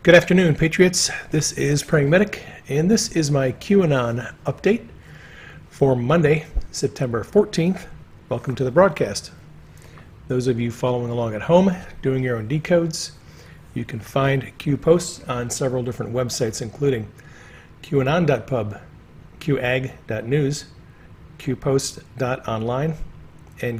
Good afternoon, Patriots. This is Praying Medic, and this is my QAnon update for Monday, September 14th. Welcome to the broadcast. Those of you following along at home, doing your own decodes, you can find Q posts on several different websites, including QAnon.pub, QAG.news, QPost.online, and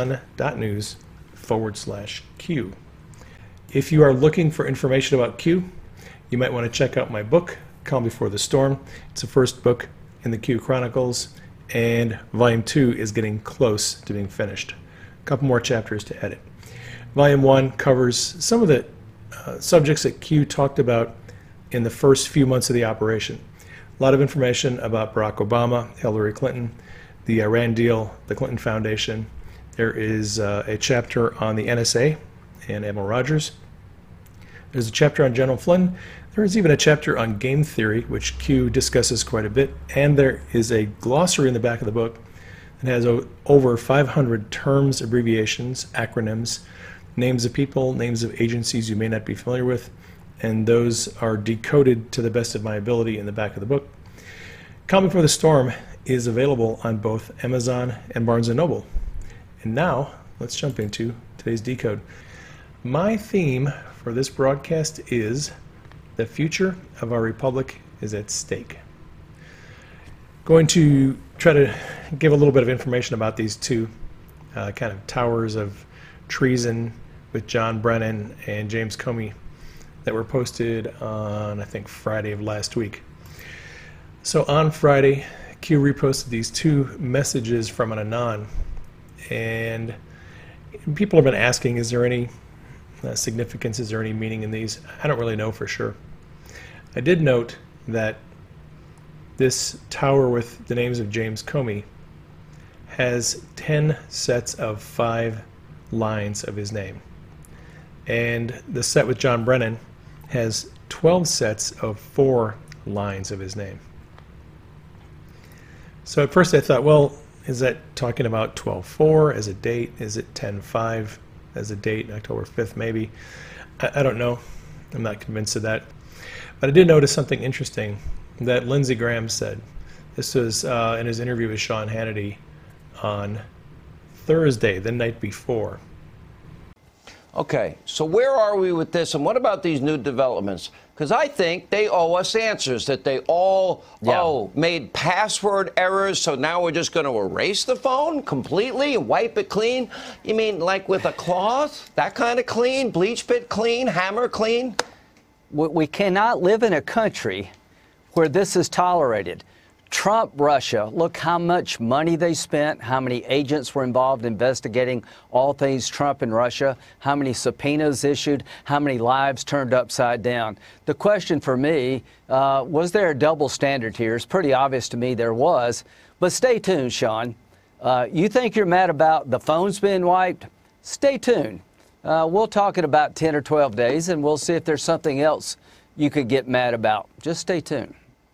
QAnon.news/Q. If you are looking for information about Q, you might want to check out my book, Calm Before the Storm. It's the first book in the Q Chronicles, and Volume 2 is getting close to being finished. A couple more chapters to edit. Volume 1 covers some of the subjects that Q talked about in the first few months of the operation. A lot of information about Barack Obama, Hillary Clinton, the Iran deal, the Clinton Foundation. There is a chapter on the NSA and Admiral Rogers. There's a chapter on General Flynn. There is even a chapter on game theory, which Q discusses quite a bit. And there is a glossary in the back of the book that has over 500 terms, abbreviations, acronyms, names of people, names of agencies you may not be familiar with, and those are decoded to the best of my ability in the back of the book. Calm Before the Storm is available on both Amazon and Barnes & Noble. And now, let's jump into today's decode. My theme for this broadcast is the future of our republic is at stake. Going to try to give a little bit of information about these two kind of towers of treason with John Brennan and James Comey that were posted on, I think, Friday of last week. So on Friday, Q reposted these two messages from an Anon, and people have been asking, is there any significance, is there any meaning in these? I don't really know for sure. I did note that this tower with the names of James Comey has 10 sets of 5 lines of his name. And the set with John Brennan has 12 sets of 4 lines of his name. So at first I thought, well, is that talking about 12/4 as a date? Is it 10/5 as a date, October 5th maybe? I don't know. I'm not convinced of that. But I did notice something interesting that Lindsey Graham said. This was in his interview with Sean Hannity on Thursday, the night before. Okay, so where are we with this, and what about these new developments? Because I think they owe us answers, that they all made password errors, so now we're just going to erase the phone completely and wipe it clean? You mean like with a cloth? That kind of clean? Bleach bit clean? Hammer clean? We cannot live in a country where this is tolerated. Trump, Russia, look how much money they spent, how many agents were involved investigating all things Trump and Russia, how many subpoenas issued, how many lives turned upside down. The question for me, was there a double standard here? It's pretty obvious to me there was. But stay tuned, Sean. You think you're mad about the phones being wiped? Stay tuned. We'll talk in about 10 or 12 days, and we'll see if there's something else you could get mad about. Just stay tuned.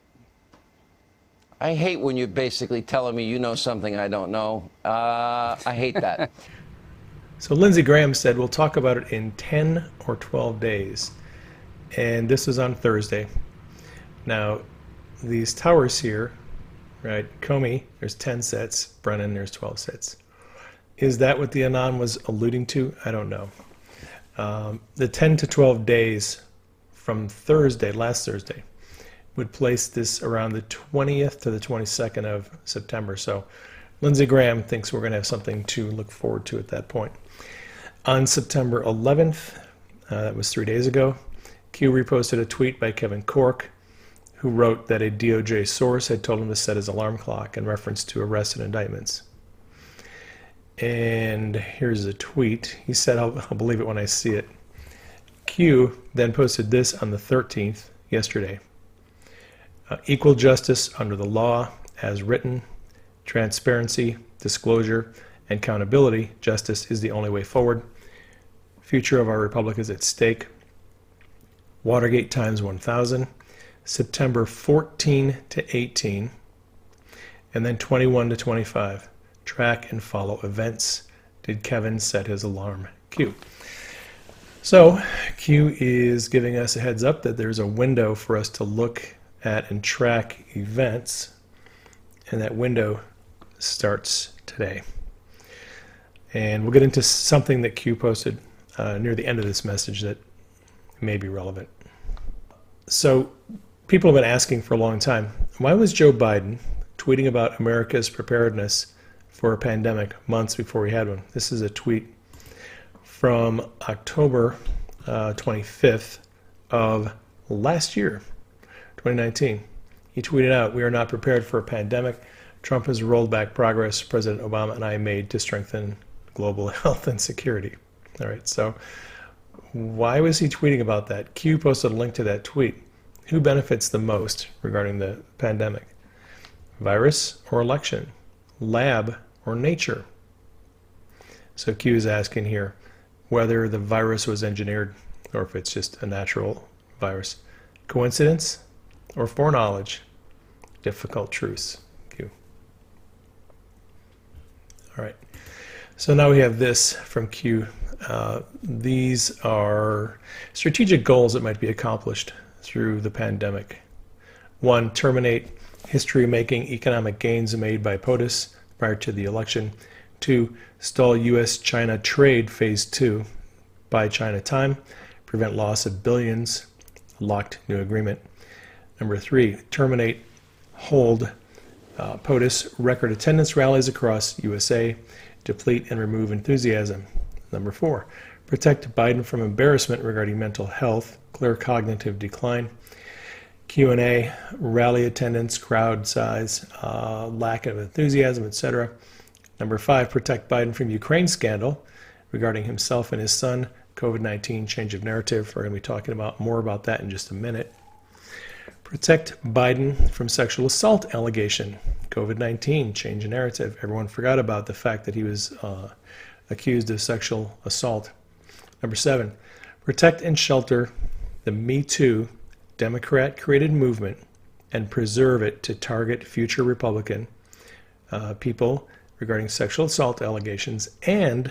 I hate when you're basically telling me you know something I don't know. I hate that. So Lindsey Graham said we'll talk about it in 10 or 12 days. And this was on Thursday. Now, these towers here, right, Comey, there's 10 sets, Brennan, there's 12 sets. Is that what the Anon was alluding to? I don't know. The 10 to 12 days from Thursday, last Thursday, would place this around the 20th to the 22nd of September. So Lindsey Graham thinks we're going to have something to look forward to at that point. On September 11th, that was 3 days ago, Q reposted a tweet by Kevin Corke, who wrote that a DOJ source had told him to set his alarm clock in reference to arrests and indictments. And here's a tweet. He said, I'll believe it when I see it. Q then posted this on the 13th, yesterday. Equal justice under the law as written, transparency, disclosure, and accountability. Justice is the only way forward. Future of our republic is at stake. Watergate times 1,000. September 14 to 18. And then 21 to 25. Track and follow events. Did Kevin set his alarm? Q. So Q is giving us a heads up that there's a window for us to look at and track events, and that window starts today. And we'll get into something that Q posted near the end of this message that may be relevant. So people have been asking for a long time, why was Joe Biden tweeting about America's preparedness for a pandemic months before we had one? This is a tweet from October 25th of last year, 2019. He tweeted out, "We are not prepared for a pandemic. Trump has rolled back progress President Obama and I made to strengthen global health and security." All right, so why was he tweeting about that? Q posted a link to that tweet. Who benefits the most regarding the pandemic? Virus or election? Lab or nature? So Q is asking here whether the virus was engineered or if it's just a natural virus. Coincidence or foreknowledge? Difficult truths. Q. All right. So now we have this from Q. These are strategic goals that might be accomplished through the pandemic. 1, terminate history-making economic gains made by POTUS prior to the election. 2, stall U.S.-China trade phase 2, buy China time, prevent loss of billions, locked new agreement. Number 3, terminate, hold POTUS record attendance rallies across USA, deplete and remove enthusiasm. Number 4, protect Biden from embarrassment regarding mental health, clear cognitive decline. Q&A, rally attendance, crowd size, lack of enthusiasm, etc. Number 5, protect Biden from Ukraine scandal regarding himself and his son, COVID-19 change of narrative. We're going to be talking about more about that in just a minute. Protect Biden from sexual assault allegation, COVID-19 change of narrative. Everyone forgot about the fact that he was accused of sexual assault. Number 7, protect and shelter the Me Too Democrat-created movement and preserve it to target future Republican people regarding sexual assault allegations and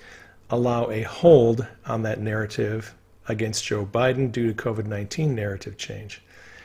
allow a hold on that narrative against Joe Biden due to COVID-19 narrative change.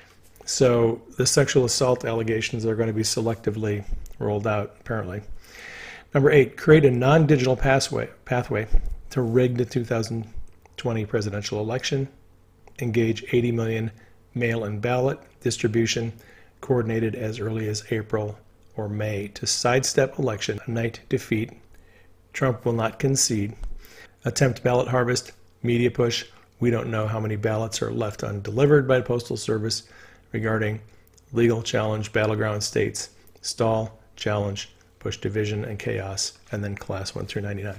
So the sexual assault allegations are going to be selectively rolled out, apparently. Number 8, create a non-digital pathway to rig the 2020 presidential election, engage 80 million mail-in ballot distribution coordinated as early as April or May to sidestep election night defeat. Trump will not concede. Attempt ballot harvest, media push. We don't know how many ballots are left undelivered by the Postal Service regarding legal challenge, battleground states, stall, challenge, push division and chaos, and then class 1 through 99.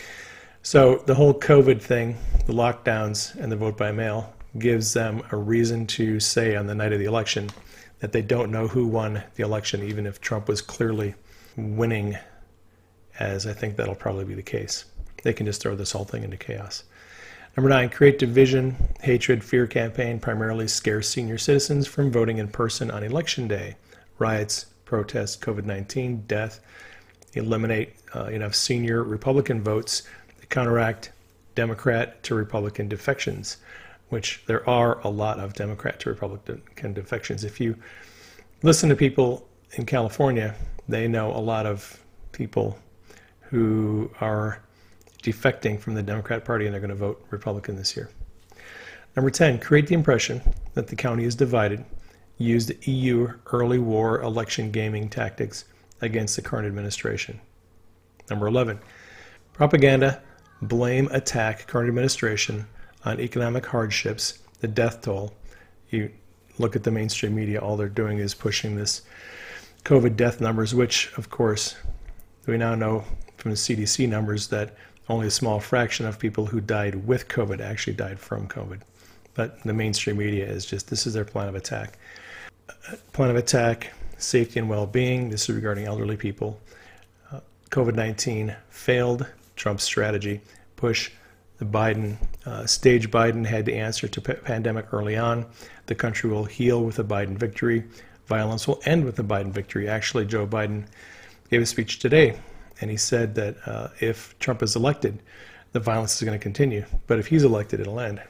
So the whole COVID thing, the lockdowns and the vote by mail gives them a reason to say on the night of the election that they don't know who won the election, even if Trump was clearly winning, as I think that'll probably be the case. They can just throw this whole thing into chaos. Number 9, create division, hatred, fear campaign, primarily scare senior citizens from voting in person on election day. Riots, protests, COVID-19, death, eliminate enough senior Republican votes to counteract Democrat to Republican defections, which there are a lot of Democrat to Republican defections. If you listen to people in California, they know a lot of people who are defecting from the Democrat Party and they're going to vote Republican this year. Number 10, create the impression that the county is divided. Use the EU early war election gaming tactics against the current administration. Number 11, propaganda, blame, attack current administration on economic hardships, the death toll. You look at the mainstream media, all they're doing is pushing this COVID death numbers, which, of course, we now know from the CDC numbers that only a small fraction of people who died with COVID actually died from COVID. But the mainstream media is just, this is their plan of attack. Plan of attack, safety and well-being. This is regarding elderly people. COVID-19 failed Trump's strategy. Push the Biden, stage Biden had to answer to pandemic early on. The country will heal with a Biden victory. Violence will end with a Biden victory. Actually, Joe Biden gave a speech today, and he said that if Trump is elected, the violence is going to continue. But if he's elected, it'll end.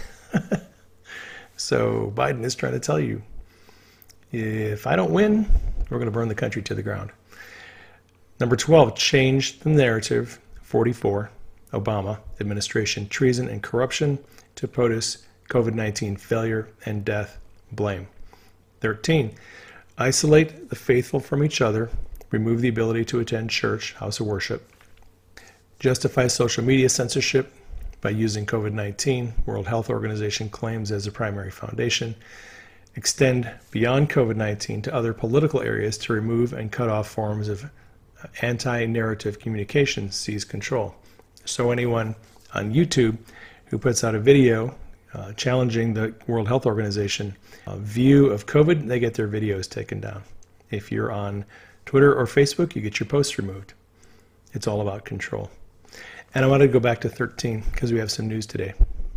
So Biden is trying to tell you, if I don't win, we're going to burn the country to the ground. Number 12, change the narrative. 44, Obama administration, treason and corruption to POTUS, COVID-19 failure and death, blame. 13, isolate the faithful from each other, remove the ability to attend church, house of worship. Justify social media censorship by using COVID-19, World Health Organization claims as a primary foundation. Extend beyond COVID-19 to other political areas to remove and cut off forms of anti-narrative communication, seize control. So anyone on YouTube who puts out a video challenging the World Health Organization view of COVID, they get their videos taken down. If you're on Twitter or Facebook, you get your posts removed. It's all about control. And I wanted to go back to 13 because we have some news today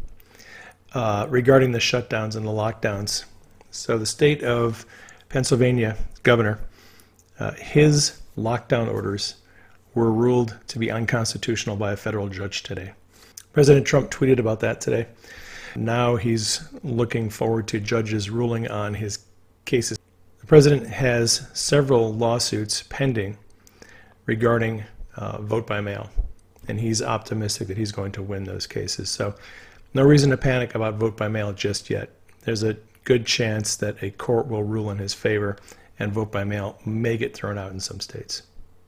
regarding the shutdowns and the lockdowns. So the state of Pennsylvania governor, his lockdown orders were ruled to be unconstitutional by a federal judge today. President Trump tweeted about that today. Now he's looking forward to judges ruling on his cases. The president has several lawsuits pending regarding vote by mail, and he's optimistic that he's going to win those cases. So no reason to panic about vote by mail just yet. There's a good chance that a court will rule in his favor and vote by mail may get thrown out in some states.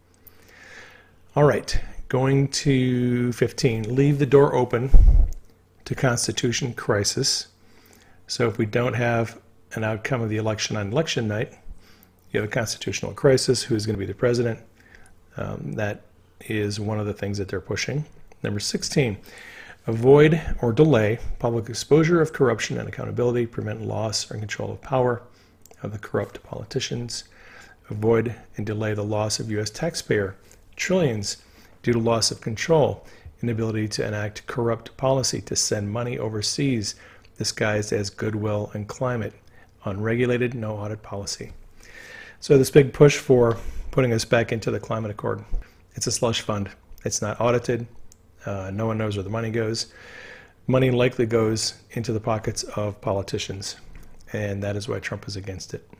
All right, going to 15, leave the door open to Constitution crisis. So if we don't have an outcome of the election on election night, you have a constitutional crisis. Who's going to be the president? That is one of the things that they're pushing. Number 16, avoid or delay public exposure of corruption and accountability, prevent loss or control of power of the corrupt politicians, avoid and delay the loss of U.S. taxpayer trillions due to loss of control, inability to enact corrupt policy to send money overseas disguised as goodwill and climate, unregulated, no audit policy. So this big push for putting us back into the climate accord, it's a slush fund. It's not audited. No one knows where the money goes. Money likely goes into the pockets of politicians, and that is why Trump is against it.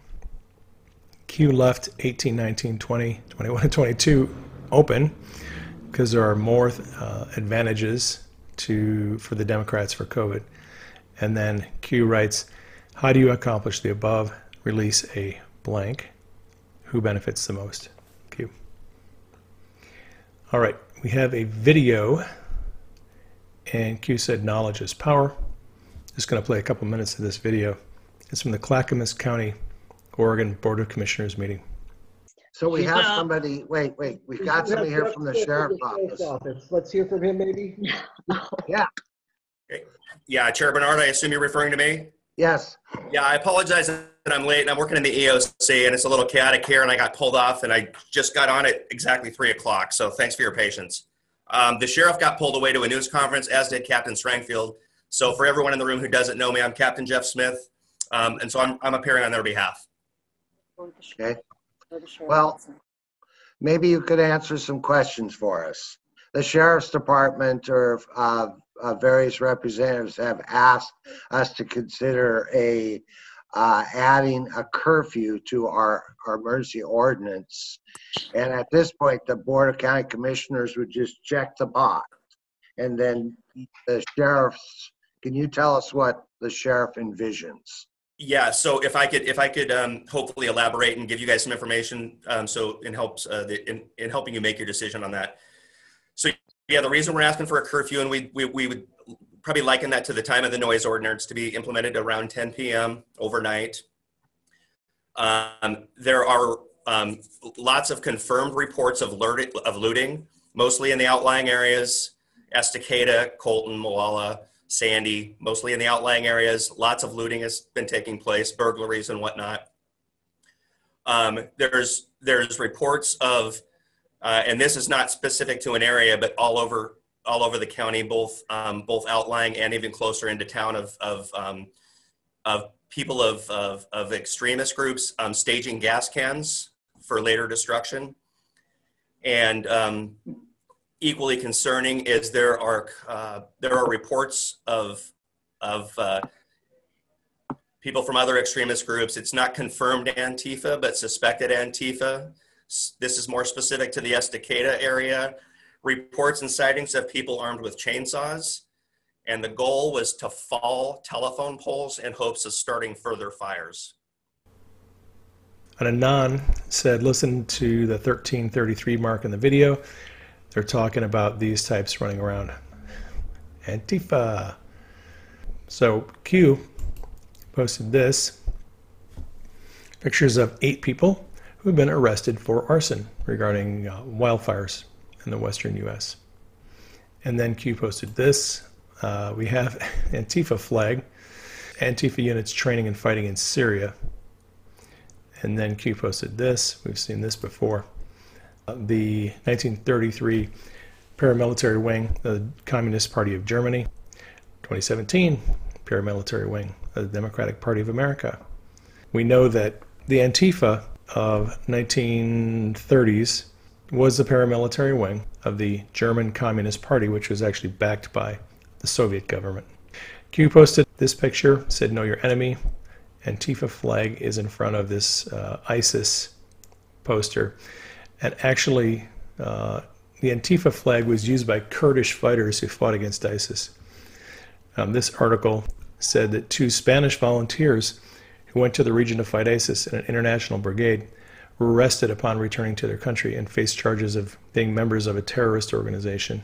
Q left 18, 19, 20, 21, and 22 open because there are more advantages for the Democrats for COVID. And then Q writes, how do you accomplish the above? Release a blank. Who benefits the most? Q. All right, we have a video, and Q said knowledge is power. Just going to play a couple minutes of this video. It's from the Clackamas County, Oregon Board of Commissioners meeting. So we have somebody, wait, we've got somebody here from the sheriff's office. Let's hear from him, maybe. Yeah, Yeah, Chair Bernard, I assume you're referring to me? yes. Yeah, I apologize that I'm late, and I'm working in the EOC, and it's a little chaotic here, and I got pulled off, and I just got on at exactly 3 o'clock, so thanks for your patience. The sheriff got pulled away to a news conference, as did Captain Strangfield. So for everyone in the room who doesn't know me, I'm Captain Jeff Smith, and so I'm appearing on their behalf. Okay. Well, maybe you could answer some questions for us. The sheriff's department or various representatives have asked us to consider adding a curfew to our emergency ordinance. And at this point, the Board of County Commissioners would just check the box. And then the sheriff's, can you tell us what the sheriff envisions? Yeah, so if I could hopefully elaborate and give you guys some information, so it helps in helping you make your decision on that. So yeah, the reason we're asking for a curfew, and we would probably liken that to the time of the noise ordinance to be implemented around 10 p.m. overnight. There are lots of confirmed reports of looting, mostly in the outlying areas, Estacada, Colton, Molalla, Sandy, mostly in the outlying areas. Lots of looting has been taking place, burglaries and whatnot. There's reports of, and this is not specific to an area, but all over the county, both outlying and even closer into town, of people of extremist groups staging gas cans for later destruction. And equally concerning is there are reports of people from other extremist groups. It's not confirmed Antifa, but suspected Antifa. This is more specific to the Estacada area. Reports and sightings of people armed with chainsaws. And the goal was to fall telephone poles in hopes of starting further fires. An Anon said, listen to the 1333 mark in the video. They're talking about these types running around. Antifa. So Q posted this. Pictures of 8 people who have been arrested for arson regarding wildfires in the western U.S. And then Q posted this. We have Antifa flag. Antifa units training and fighting in Syria. And then Q posted this. We've seen this before. The 1933 paramilitary wing of the Communist Party of Germany. 2017 paramilitary wing of the Democratic Party of America. We know that the Antifa of 1930s was the paramilitary wing of the German Communist Party, which was actually backed by the Soviet government. Q posted this picture, said, know your enemy. Antifa flag is in front of this ISIS poster. And actually, the Antifa flag was used by Kurdish fighters who fought against ISIS. This article said that 2 Spanish volunteers who went to the region to fight ISIS in an international brigade were arrested upon returning to their country and faced charges of being members of a terrorist organization.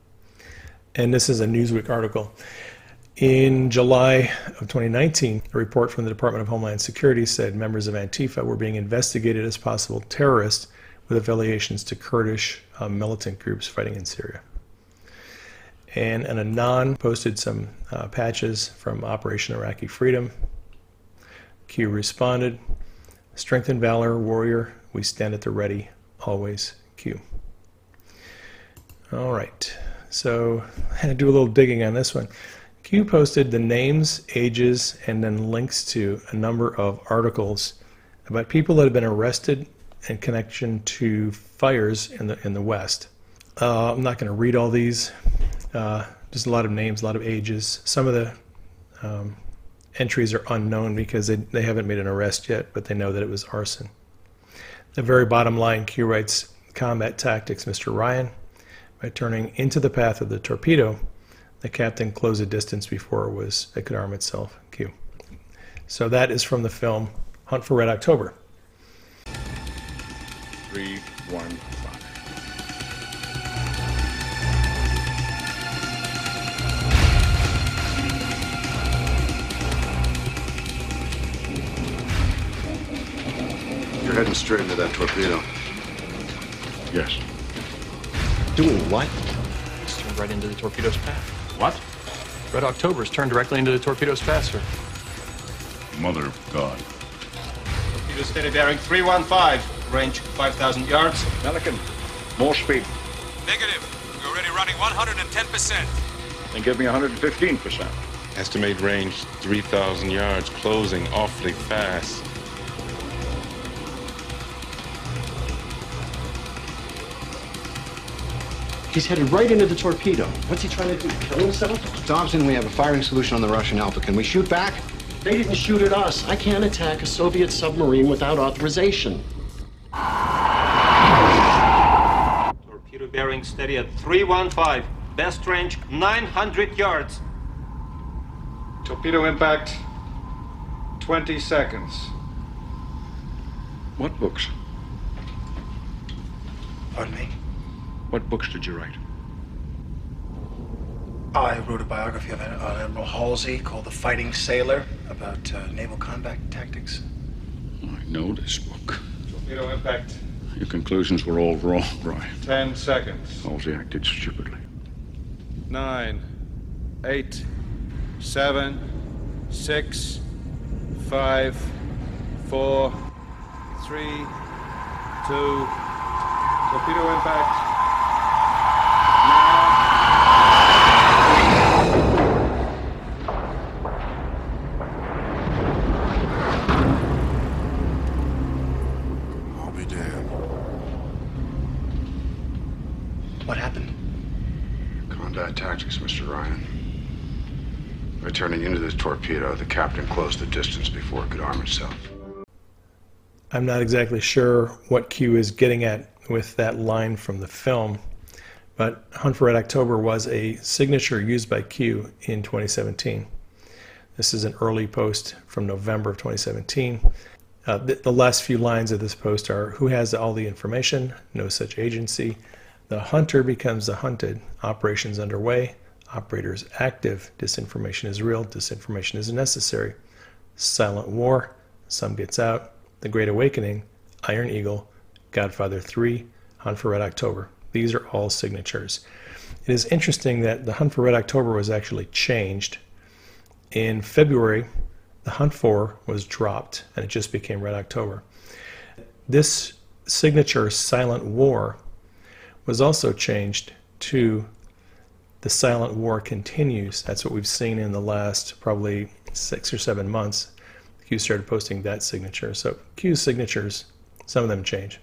And this is a Newsweek article. In July of 2019, a report from the Department of Homeland Security said members of Antifa were being investigated as possible terrorists with affiliations to Kurdish militant groups fighting in Syria. And an Anon posted some patches from Operation Iraqi Freedom. Q responded, strength and valor, warrior, we stand at the ready, always, Q. All right, so I had to do a little digging on this one. Q posted the names, ages, and then links to a number of articles about people that have been arrested in connection to fires in the West. I'm not going to read all these. Just a lot of names, a lot of ages. Some of the entries are unknown because they haven't made an arrest yet, but they know that it was arson. The very bottom line, Q writes, combat tactics, Mr. Ryan. By turning into the path of the torpedo, the captain closed a distance before it could arm itself, Q. So that is from the film Hunt for Red October. 315. You're heading straight into that torpedo. Yes. Doing what? It's turned right into the torpedo's path. What? Red October is turned directly into the torpedo's path, sir. Mother of God. Torpedo steady bearing 315, range 5,000 yards. Pelican, more speed. Negative. We're already running 110%. And give me 115%. Estimate range 3,000 yards, closing awfully fast. He's headed right into the torpedo. What's he trying to do, kill himself? Dobson, we have a firing solution on the Russian Alpha. Can we shoot back? They didn't shoot at us. I can't attack a Soviet submarine without authorization. Torpedo bearing steady at 315. Best range 900 yards. Torpedo impact, 20 seconds. What books? Pardon me? What books did you write? I wrote a biography of Admiral Halsey called The Fighting Sailor about naval combat tactics. I know this book. Torpedo impact. Your conclusions were all wrong, Brian. 10 seconds. Halsey acted stupidly. 9, 8, 7, 6, 5, 4, 3, 2. Torpedo impact. I'll be damned. What happened? turning into the torpedo, the captain closed the distance before it could arm itself. I'm not exactly sure what Q is getting at with that line from the film, but Hunt for Red October was a signature used by Q in 2017. This is an early post from November of 2017. The last few lines of this post are, "Who has all the information? No such agency. The hunter becomes the hunted. Operations underway. Operators active. Disinformation is real. Disinformation is necessary. Silent War. Some gets out. The Great Awakening. Iron Eagle. Godfather 3. Hunt for Red October." These are all signatures. It is interesting that the Hunt for Red October was actually changed. In February, the Hunt for was dropped, and it just became Red October. This signature, Silent War, was also changed to the Silent War Continues. That's what we've seen in the last probably 6 or 7 months. Q started posting that signature. So Q's signatures, some of them change.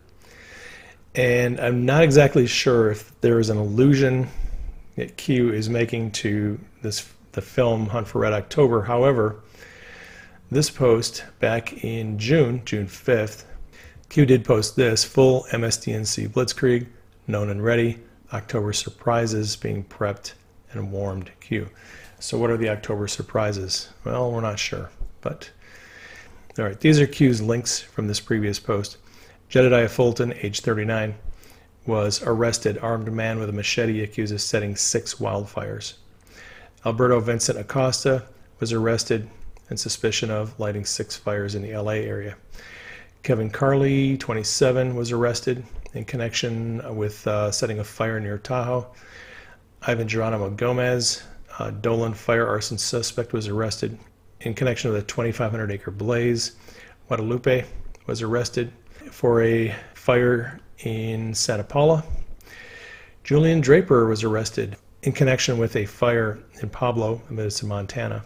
And I'm not exactly sure if there is an allusion that Q is making to the film Hunt for Red October. However, this post back in June 5th, Q did post this: "Full MSDNC Blitzkrieg, known and ready. October surprises being prepped and warmed, Q." So what are the October surprises? Well, we're not sure, but all right, these are Q's links from this previous post. Jedediah Fulton, age 39, was arrested, armed man with a machete, accused of setting 6 wildfires. Alberto Vincent Acosta was arrested in suspicion of lighting 6 fires in the LA area. Kevin Carley, 27, was arrested in connection with setting a fire near Tahoe. Ivan Geronimo Gomez, Dolan fire arson suspect, was arrested in connection with a 2,500-acre blaze. Guadalupe was arrested for a fire in Santa Paula. Julian Draper was arrested in connection with a fire in Pablo, Medicine, Montana.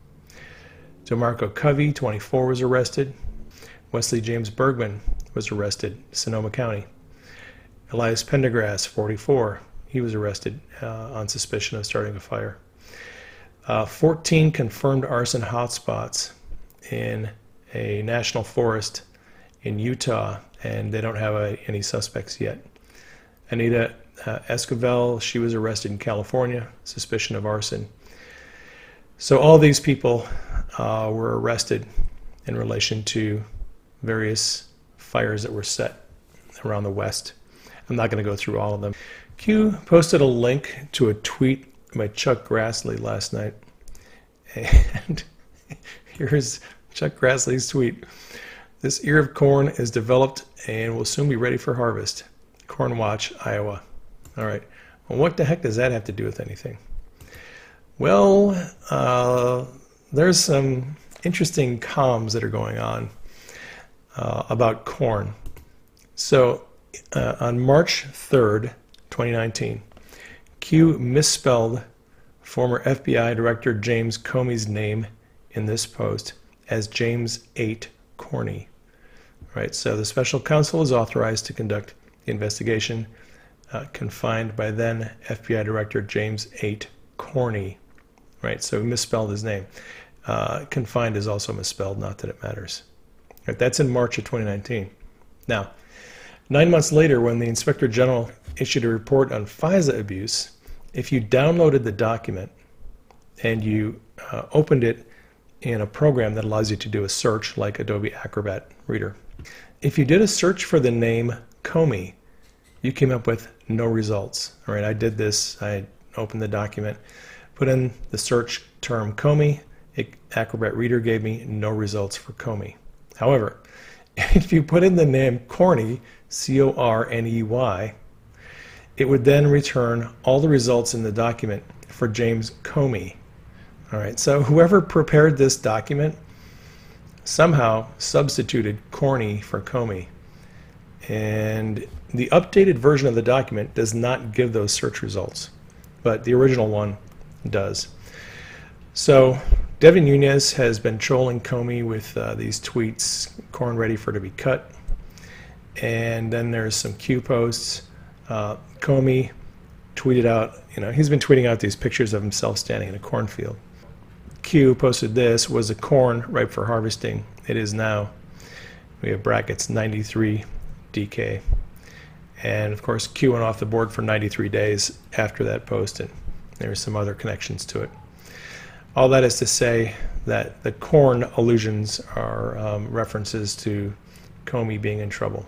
DeMarco Covey, 24, was arrested. Wesley James Bergman was arrested, Sonoma County. Elias Pendergrass, 44, he was arrested on suspicion of starting a fire. 14 confirmed arson hotspots in a national forest in Utah, and they don't have any suspects yet. Anita Esquivel, she was arrested in California, suspicion of arson. So all these people were arrested in relation to various fires that were set around the West. I'm not going to go through all of them. Q posted a link to a tweet by Chuck Grassley last night. And here's Chuck Grassley's tweet. "This ear of corn is developed and will soon be ready for harvest. Corn Watch, Iowa." All right. Well, what the heck does that have to do with anything? Well, there's some interesting comms that are going on about corn. So on March 3rd, 2019, Q misspelled former FBI Director James Comey's name in this post as James 8 Corney. Right, so the special counsel is authorized to conduct the investigation, confined by then FBI Director James 8 Corney. Right, so he misspelled his name. Confined is also misspelled, not that it matters. Right, that's in March of 2019. Now, 9 months later, when the Inspector General issued a report on FISA abuse, if you downloaded the document and you opened it in a program that allows you to do a search like Adobe Acrobat Reader, if you did a search for the name Comey, you came up with no results. All right, I did this. I opened the document, put in the search term Comey. Acrobat Reader gave me no results for Comey. However, if you put in the name Corney, C-O-R-N-E-Y, it would then return all the results in the document for James Comey. All right, so whoever prepared this document somehow substituted Corney for Comey. And the updated version of the document does not give those search results, but the original one does. So Devin Nunes has been trolling Comey with these tweets, "Corn ready for to be cut." And then there's some Q posts. Comey tweeted out, he's been tweeting out these pictures of himself standing in a cornfield. Q posted this, was the corn ripe for harvesting? It is now. We have brackets 93 DK. And of course, Q went off the board for 93 days after that post, and there's some other connections to it. All that is to say that the corn allusions are references to Comey being in trouble.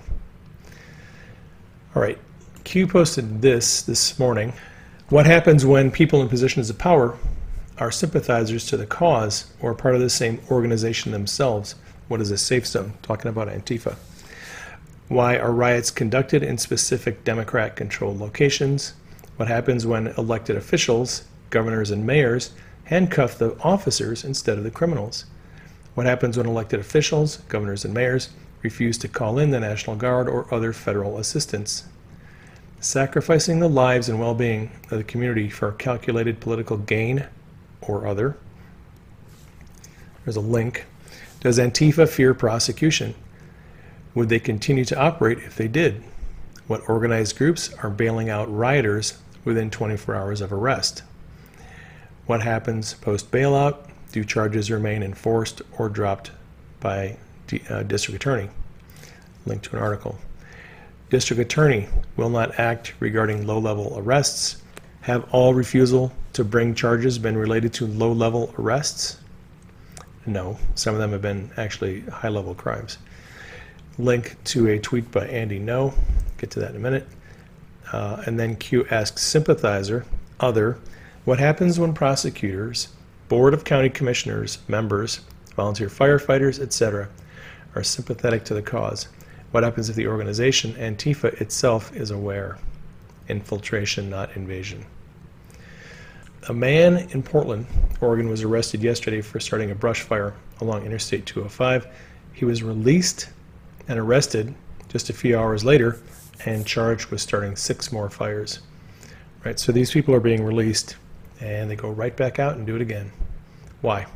All right, Q posted this morning. What happens when people in positions of power are sympathizers to the cause or part of the same organization themselves? What is a safe zone? Talking about Antifa. Why are riots conducted in specific Democrat-controlled locations? What happens when elected officials, governors and mayors, handcuff the officers instead of the criminals? What happens when elected officials, governors and mayors, refuse to call in the National Guard or other federal assistance? Sacrificing the lives and well-being of the community for calculated political gain or other? There's a link. Does Antifa fear prosecution? Would they continue to operate if they did? What organized groups are bailing out rioters within 24 hours of arrest? What happens post-bailout? Do charges remain enforced or dropped by district attorney? Link to an article. District attorney will not act regarding low-level arrests. Have all refusal to bring charges been related to low-level arrests? No, some of them have been actually high-level crimes. Link to a tweet by Andy No. Get to that in a minute. And then Q asks sympathizer, other, what happens when prosecutors, board of county commissioners, members, volunteer firefighters, etc., are sympathetic to the cause? What happens if the organization, Antifa itself, is aware? Infiltration, not invasion. A man in Portland, Oregon, was arrested yesterday for starting a brush fire along Interstate 205. He was released and arrested just a few hours later and charged with starting 6 more fires. Right, so these people are being released and they go right back out and do it again. Why?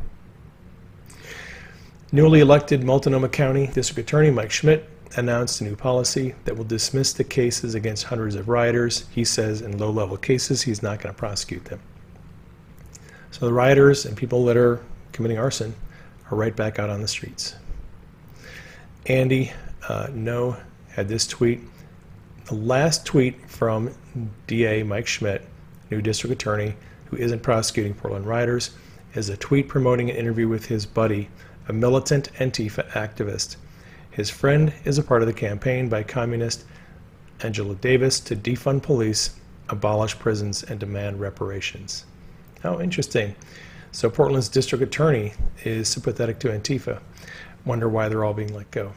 Newly elected Multnomah County District Attorney Mike Schmidt announced a new policy that will dismiss the cases against hundreds of rioters. He says in low-level cases he's not going to prosecute them. So the rioters and people that are committing arson are right back out on the streets. Andy No had this tweet. The last tweet from DA Mike Schmidt, new district attorney, who isn't prosecuting Portland rioters, is a tweet promoting an interview with his buddy, a militant Antifa activist. His friend is a part of the campaign by communist Angela Davis to defund police, abolish prisons, and demand reparations. How interesting. So Portland's district attorney is sympathetic to Antifa. Wonder why they're all being let go.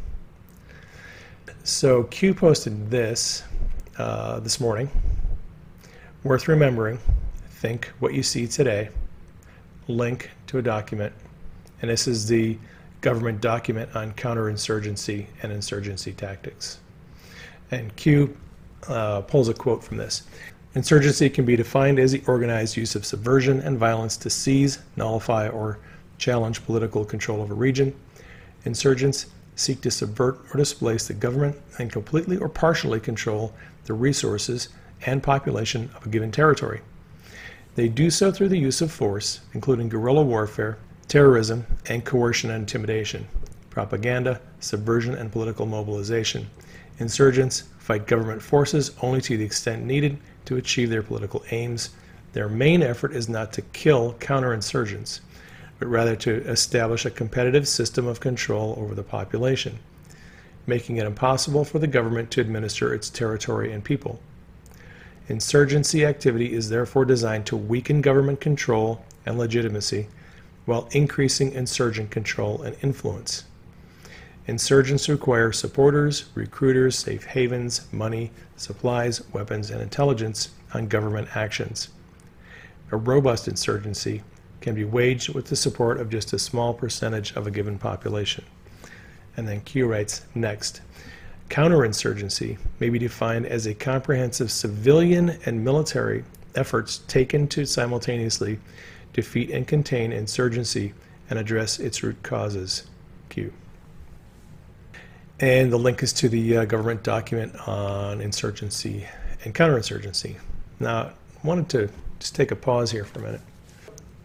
So Q posted this this morning. Worth remembering. Think what you see today. Link to a document. And this is the government document on counterinsurgency and insurgency tactics. And Q pulls a quote from this. Insurgency can be defined as the organized use of subversion and violence to seize, nullify, or challenge political control of a region. Insurgents seek to subvert or displace the government and completely or partially control the resources and population of a given territory. They do so through the use of force, including guerrilla warfare, terrorism, and coercion and intimidation, propaganda, subversion, and political mobilization. Insurgents fight government forces only to the extent needed to achieve their political aims. Their main effort is not to kill counterinsurgents, but rather to establish a competitive system of control over the population, making it impossible for the government to administer its territory and people. Insurgency activity is therefore designed to weaken government control and legitimacy while increasing insurgent control and influence. Insurgents require supporters, recruiters, safe havens, money, supplies, weapons, and intelligence on government actions. A robust insurgency can be waged with the support of just a small percentage of a given population. And then Q writes, next, counterinsurgency may be defined as a comprehensive civilian and military efforts taken to simultaneously defeat and contain insurgency and address its root causes. Q. And the link is to the government document on insurgency and counterinsurgency. Now, I wanted to just take a pause here for a minute.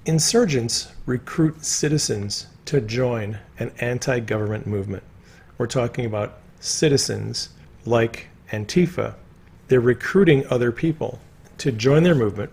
Insurgents recruit citizens to join an anti-government movement. We're talking about citizens like Antifa. They're recruiting other people to join their movement,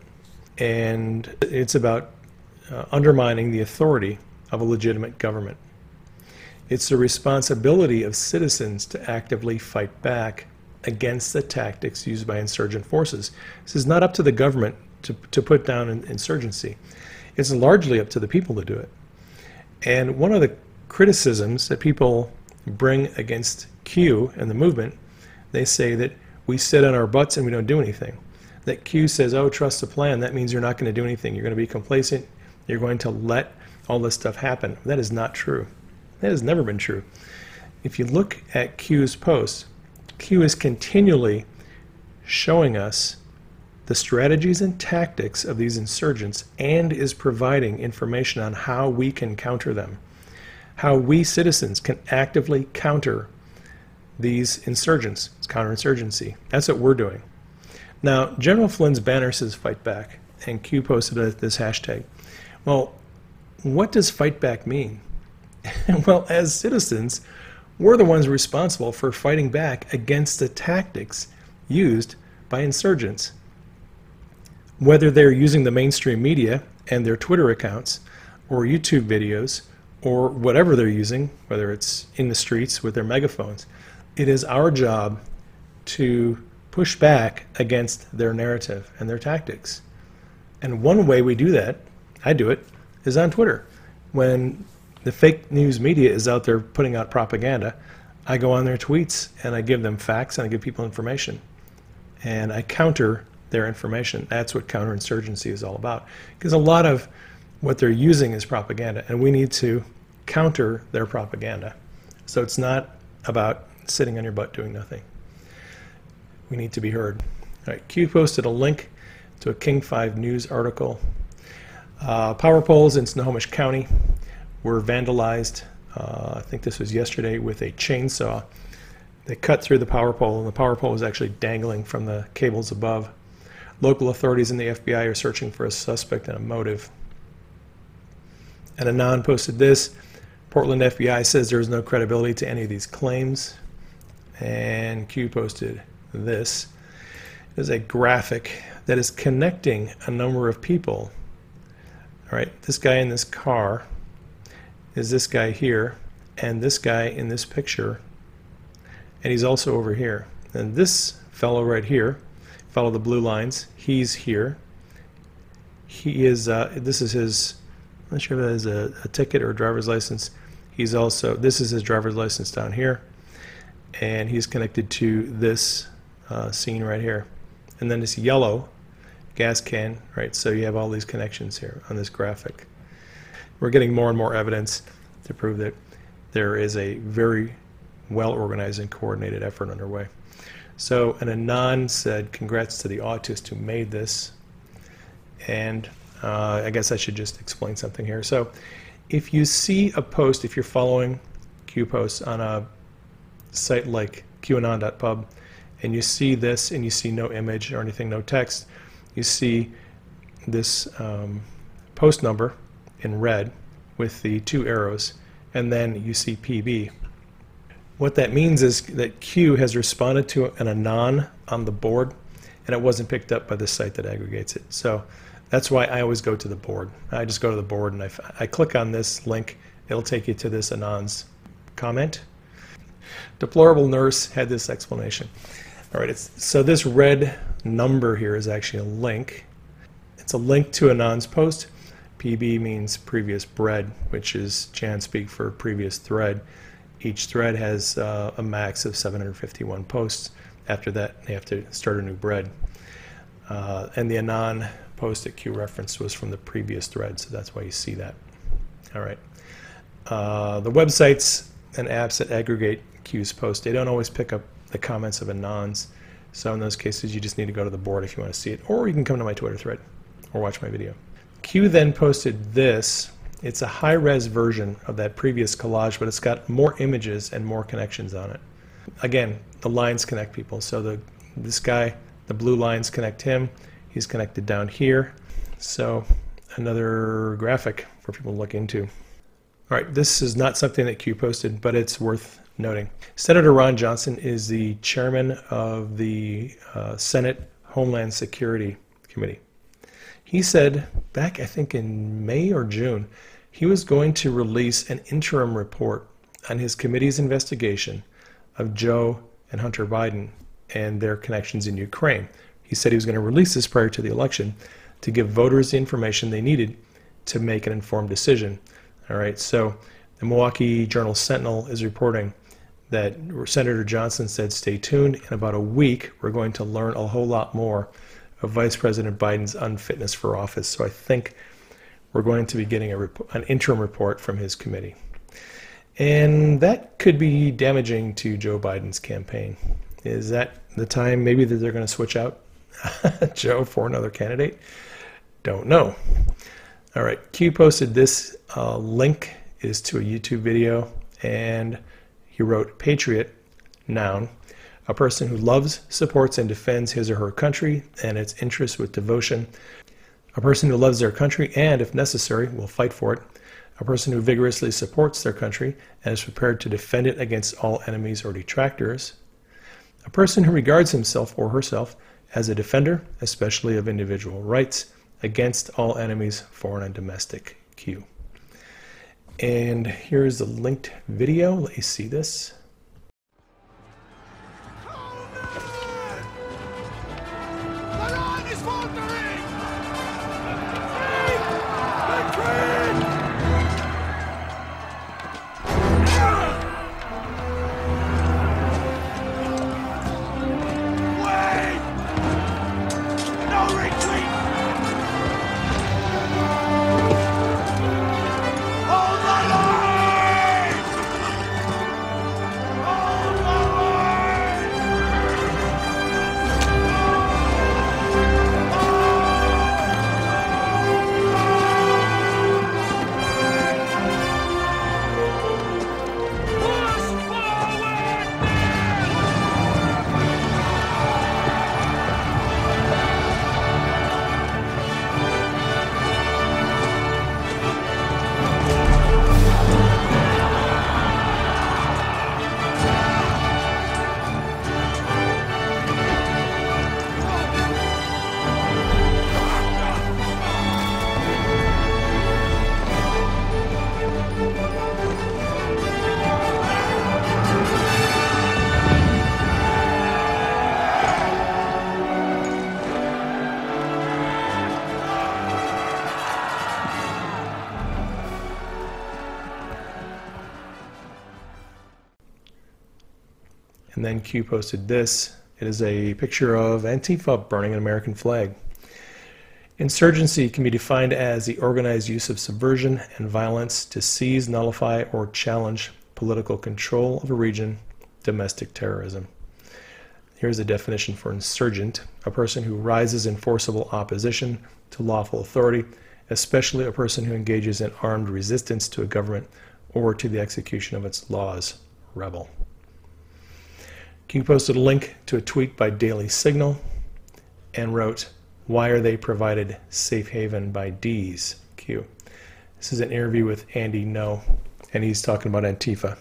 and it's about undermining the authority of a legitimate government. It's the responsibility of citizens to actively fight back against the tactics used by insurgent forces. This is not up to the government to put down an insurgency. It's largely up to the people to do it. And one of the criticisms that people bring against Q and the movement, they say that we sit on our butts and we don't do anything. That Q says, oh, trust the plan. That means you're not going to do anything. You're going to be complacent. You're going to let all this stuff happen. That is not true. That has never been true. If you look at Q's posts, Q is continually showing us the strategies and tactics of these insurgents and is providing information on how we can counter them, how we citizens can actively counter these insurgents. It's counterinsurgency. That's what we're doing. Now, General Flynn's banner says fight back, and Q posted this hashtag. Well, what does fight back mean? Well, as citizens, we're the ones responsible for fighting back against the tactics used by insurgents. Whether they're using the mainstream media and their Twitter accounts or YouTube videos or whatever they're using, whether it's in the streets with their megaphones, it is our job to push back against their narrative and their tactics. And one way we do that, I do it, is on Twitter. When the fake news media is out there putting out propaganda, I go on their tweets and I give them facts and I give people information. And I counter their information. That's what counterinsurgency is all about. Because a lot of what they're using is propaganda, and we need to counter their propaganda. So it's not about sitting on your butt doing nothing. We need to be heard. All right, Q posted a link to a King 5 News article. Power poles in Snohomish County were vandalized, I think this was yesterday, with a chainsaw. They cut through the power pole, and the power pole was actually dangling from the cables above. Local authorities and the FBI are searching for a suspect and a motive. And Anon posted this. Portland FBI says there is no credibility to any of these claims. And Q posted this. It is a graphic that is connecting a number of people. All right, this guy in this car is this guy here, and this guy in this picture, and he's also over here. And this fellow right here, follow the blue lines, he's here. He is, this is his, I'm not sure if that is a ticket or a driver's license. He's also, this is his driver's license down here, and he's connected to this scene right here. And then this yellow gas can, right? So you have all these connections here on this graphic. We're getting more and more evidence to prove that there is a very well-organized and coordinated effort underway. So an Anon said, congrats to the autist who made this. And I guess I should just explain something here. So if you see a post, if you're following Q posts on a site like qanon.pub, and you see this and you see no image or anything, no text, you see this post number in red with the 2 arrows, and then you see PB. What that means is that Q has responded to an Anon on the board, and it wasn't picked up by the site that aggregates it. So that's why I always go to the board. I just go to the board and I click on this link. It'll take you to this Anon's comment. Deplorable Nurse had this explanation. All right, so this red number here is actually a link. It's a link to Anon's post. PB means previous bread, which is Jan speak for previous thread. Each thread has a max of 751 posts. After that, they have to start a new bread. And the Anon post that Q referenced was from the previous thread, so that's why you see that. All right. The websites and apps that aggregate Q's posts, they don't always pick up the comments of Anons. So in those cases, you just need to go to the board if you want to see it, or you can come to my Twitter thread or watch my video. Q then posted this. It's a high-res version of that previous collage, but it's got more images and more connections on it. Again, the lines connect people. So this guy, the blue lines connect him. He's connected down here. So another graphic for people to look into. All right, this is not something that Q posted, but it's worth noting. Senator Ron Johnson is the chairman of the Senate Homeland Security Committee. He said back, I think in May or June, he was going to release an interim report on his committee's investigation of Joe and Hunter Biden and their connections in Ukraine. He said he was going to release this prior to the election to give voters the information they needed to make an informed decision. All right, so the Milwaukee Journal-Sentinel is reporting that Senator Johnson said, stay tuned. In about a week, we're going to learn a whole lot more of Vice President Biden's unfitness for office. So I think we're going to be getting an interim report from his committee. And that could be damaging to Joe Biden's campaign. Is that the time maybe that they're going to switch out Joe for another candidate? Don't know. All right, Q posted this link is to a YouTube video, and he wrote, Patriot, noun, a person who loves, supports, and defends his or her country and its interests with devotion. A person who loves their country and, if necessary, will fight for it. A person who vigorously supports their country and is prepared to defend it against all enemies or detractors. A person who regards himself or herself as a defender, especially of individual rights, against all enemies, foreign and domestic. Q. And here's the linked video. Let you see this. And then Q posted this. It is a picture of Antifa burning an American flag. Insurgency can be defined as the organized use of subversion and violence to seize, nullify, or challenge political control of a region, domestic terrorism. Here's the definition for insurgent: a person who rises in forcible opposition to lawful authority, especially a person who engages in armed resistance to a government or to the execution of its laws. Rebel. Q posted a link to a tweet by Daily Signal and wrote, "Why are they provided safe haven by D's?" Q. This is an interview with Andy No, and he's talking about Antifa.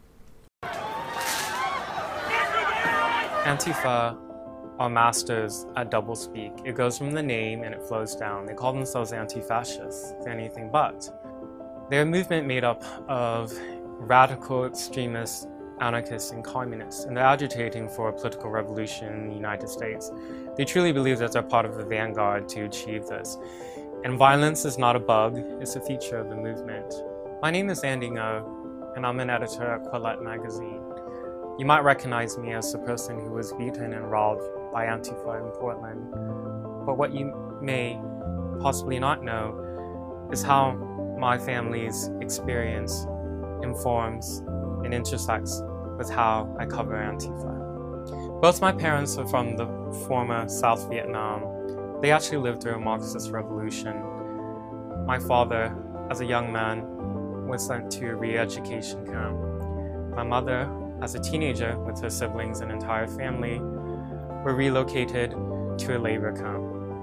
Antifa are masters at doublespeak. It goes from the name and it flows down. They call themselves anti-fascists. They're anything but. They're a movement made up of radical extremists, anarchists, and communists, and they're agitating for a political revolution in the United States. They truly believe that they're part of the vanguard to achieve this. And violence is not a bug, it's a feature of the movement. My name is Andy Ngo, and I'm an editor at Quillette magazine. You might recognize me as the person who was beaten and robbed by Antifa in Portland. But what you may possibly not know is how my family's experience informs and intersects with how I cover Antifa. Both my parents are from the former South Vietnam. They actually lived through a Marxist revolution. My father, as a young man, was sent to a re-education camp. My mother, as a teenager with her siblings and entire family, were relocated to a labor camp.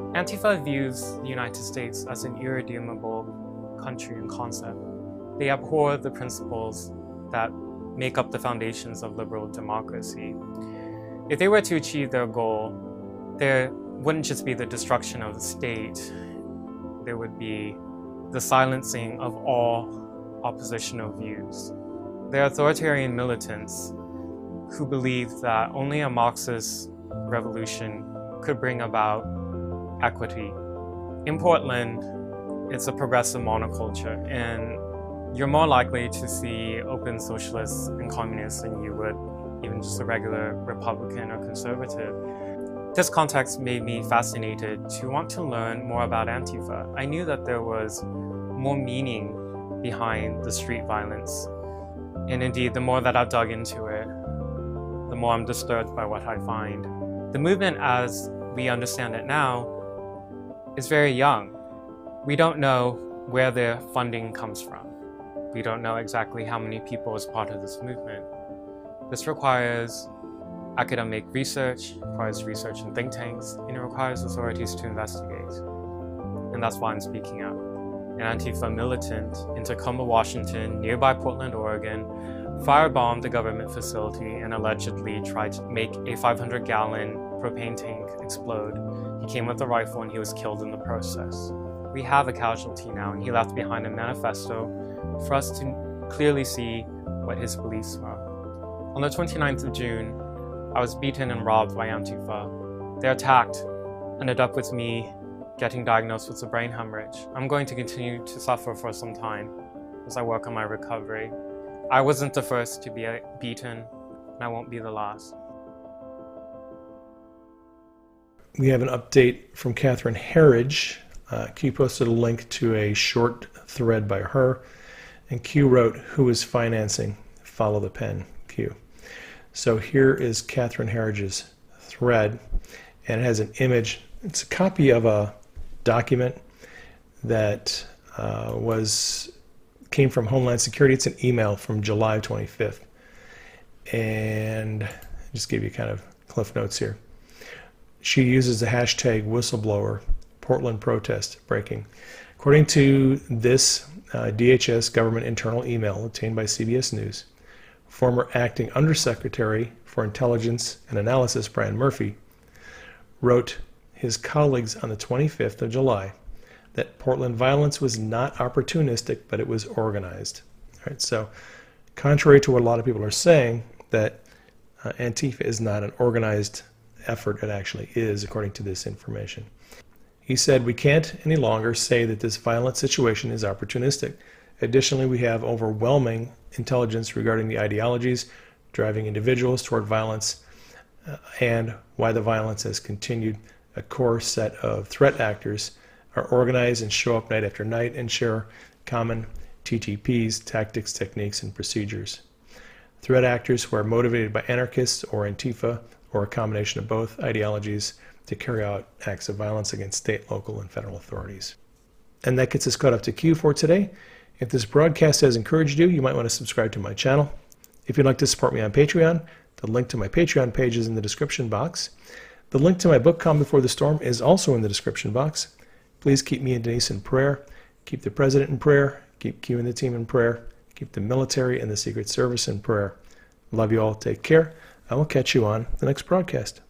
Antifa views the United States as an irredeemable country and concept. They abhor the principles that make up the foundations of liberal democracy. If they were to achieve their goal, there wouldn't just be the destruction of the state, there would be the silencing of all oppositional views. They're authoritarian militants who believe that only a Marxist revolution could bring about equity. In Portland, it's a progressive monoculture, and you're more likely to see open socialists and communists than you would even just a regular Republican or conservative. This context made me fascinated to want to learn more about Antifa. I knew that there was more meaning behind the street violence. And indeed, the more that I've dug into it, the more I'm disturbed by what I find. The movement as we understand it now is very young. We don't know where their funding comes from. We don't know exactly how many people is part of this movement. This requires academic research, requires research in think tanks, and it requires authorities to investigate. And that's why I'm speaking out. An Antifa militant in Tacoma, Washington, nearby Portland, Oregon, firebombed the government facility and allegedly tried to make a 500-gallon propane tank explode. He came with a rifle and he was killed in the process. We have a casualty now, and he left behind a manifesto for us to clearly see what his beliefs were. On the 29th of June, I was beaten and robbed by Antifa. Their attack ended up with me getting diagnosed with a brain hemorrhage. I'm going to continue to suffer for some time as I work on my recovery. I wasn't the first to be beaten, and I won't be the last. We have an update from Catherine Herridge. Q posted a link to a short thread by her, and Q wrote, "Who is financing? Follow the pen, Q." So here is Catherine Herridge's thread, and it has an image. It's a copy of a document that came from Homeland Security. It's an email from July 25th. And I just give you kind of cliff notes here. She uses the hashtag whistleblower Portland protest breaking. According to this DHS government internal email obtained by CBS News, former acting undersecretary for intelligence and analysis Brian Murphy wrote his colleagues on the 25th of July that Portland violence was not opportunistic, but it was organized. All right, so contrary to what a lot of people are saying, that Antifa is not an organized effort, it actually is, according to this information. He said, "We can't any longer say that this violent situation is opportunistic. Additionally, we have overwhelming intelligence regarding the ideologies driving individuals toward violence and why the violence has continued. A core set of threat actors are organized and show up night after night and share common TTPs, tactics, techniques, and procedures. Threat actors who are motivated by anarchists or Antifa or a combination of both ideologies to carry out acts of violence against state, local, and federal authorities." And that gets us caught up to Q for today. If this broadcast has encouraged you, you might want to subscribe to my channel. If you'd like to support me on Patreon, the link to my Patreon page is in the description box. The link to my book, Calm Before the Storm, is also in the description box. Please keep me and Denise in prayer. Keep the president in prayer. Keep Q and the team in prayer. Keep the military and the Secret Service in prayer. Love you all. Take care. I will catch you on the next broadcast.